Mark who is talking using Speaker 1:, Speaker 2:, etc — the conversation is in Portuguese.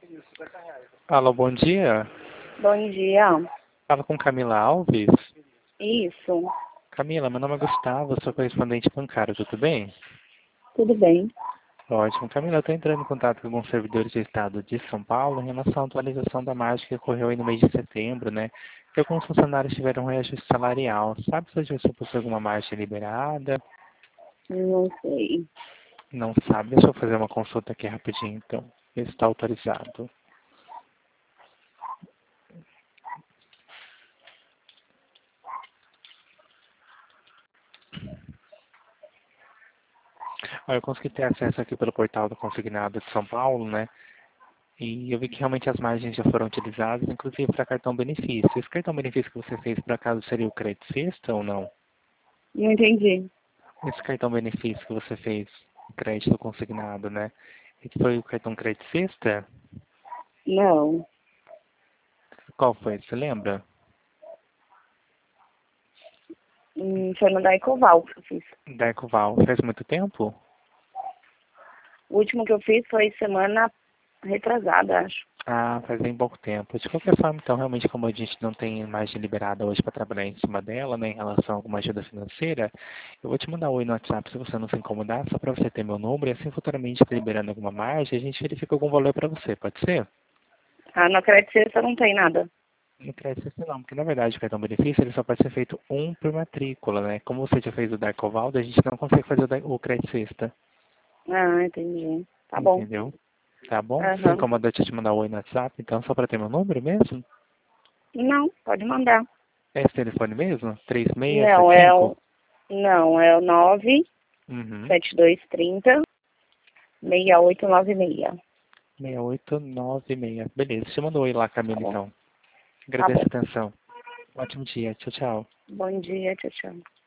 Speaker 1: Alô, bom dia.
Speaker 2: Bom dia.
Speaker 1: Fala com Camila Alves.
Speaker 2: Isso.
Speaker 1: Camila, meu nome é Gustavo, sou correspondente bancário, tudo bem?
Speaker 2: Tudo bem?
Speaker 1: Ótimo. Camila, eu estou entrando em contato com alguns servidores do estado de São Paulo em relação à atualização da margem que ocorreu aí no mês de setembro, né? Que alguns funcionários tiveram um reajuste salarial. Sabe se hoje você possui alguma margem liberada?
Speaker 2: Não sei.
Speaker 1: Não sabe? Deixa eu fazer uma consulta aqui rapidinho, então. Ver se está autorizado. Olha, eu consegui ter acesso aqui pelo portal do Consignado de São Paulo, né? E eu vi que realmente as margens já foram utilizadas, inclusive para cartão benefício. Esse cartão benefício que você fez, por acaso, seria o crédito sexta ou não?
Speaker 2: Não entendi.
Speaker 1: Esse cartão benefício que você fez, crédito consignado, né? Esse foi o cartão crédito sexta?
Speaker 2: Não.
Speaker 1: Qual foi? Você lembra?
Speaker 2: Foi no Daicoval que eu fiz.
Speaker 1: Da Ecoval. Faz muito tempo?
Speaker 2: O último que eu fiz foi semana retrasada, acho.
Speaker 1: Ah, faz bem pouco tempo. De qualquer forma, então, realmente, como a gente não tem margem liberada hoje para trabalhar em cima dela, né, em relação a alguma ajuda financeira, eu vou te mandar um oi no WhatsApp se você não se incomodar, só para você ter meu número, e assim, futuramente, liberando alguma margem, a gente verifica algum valor para você, pode ser?
Speaker 2: Ah, no crédito sexta não tem nada.
Speaker 1: No crédito sexta não, porque na verdade o cartão benefício ele só pode ser feito um por matrícula, né? Como você já fez o da Ecovaldo, a gente não consegue fazer o crédito sexta,
Speaker 2: Ah, entendi. Tá bom.
Speaker 1: entendeu? Tá bom? Se
Speaker 2: Aham.
Speaker 1: incomoda eu te mandar um oi no WhatsApp, então só para ter meu número mesmo?
Speaker 2: Não, pode mandar.
Speaker 1: É esse telefone mesmo?
Speaker 2: Não, é
Speaker 1: 3675?
Speaker 2: o. Não, é o
Speaker 1: Uhum.
Speaker 2: 97230 6896.
Speaker 1: 6896. Beleza, te mando um oi lá,
Speaker 2: Tá
Speaker 1: Camila,
Speaker 2: bom.
Speaker 1: então.
Speaker 2: Tá
Speaker 1: Agradeço
Speaker 2: bom.
Speaker 1: a atenção. Ótimo dia. Tchau, tchau.
Speaker 2: Bom dia, tchau, tchau.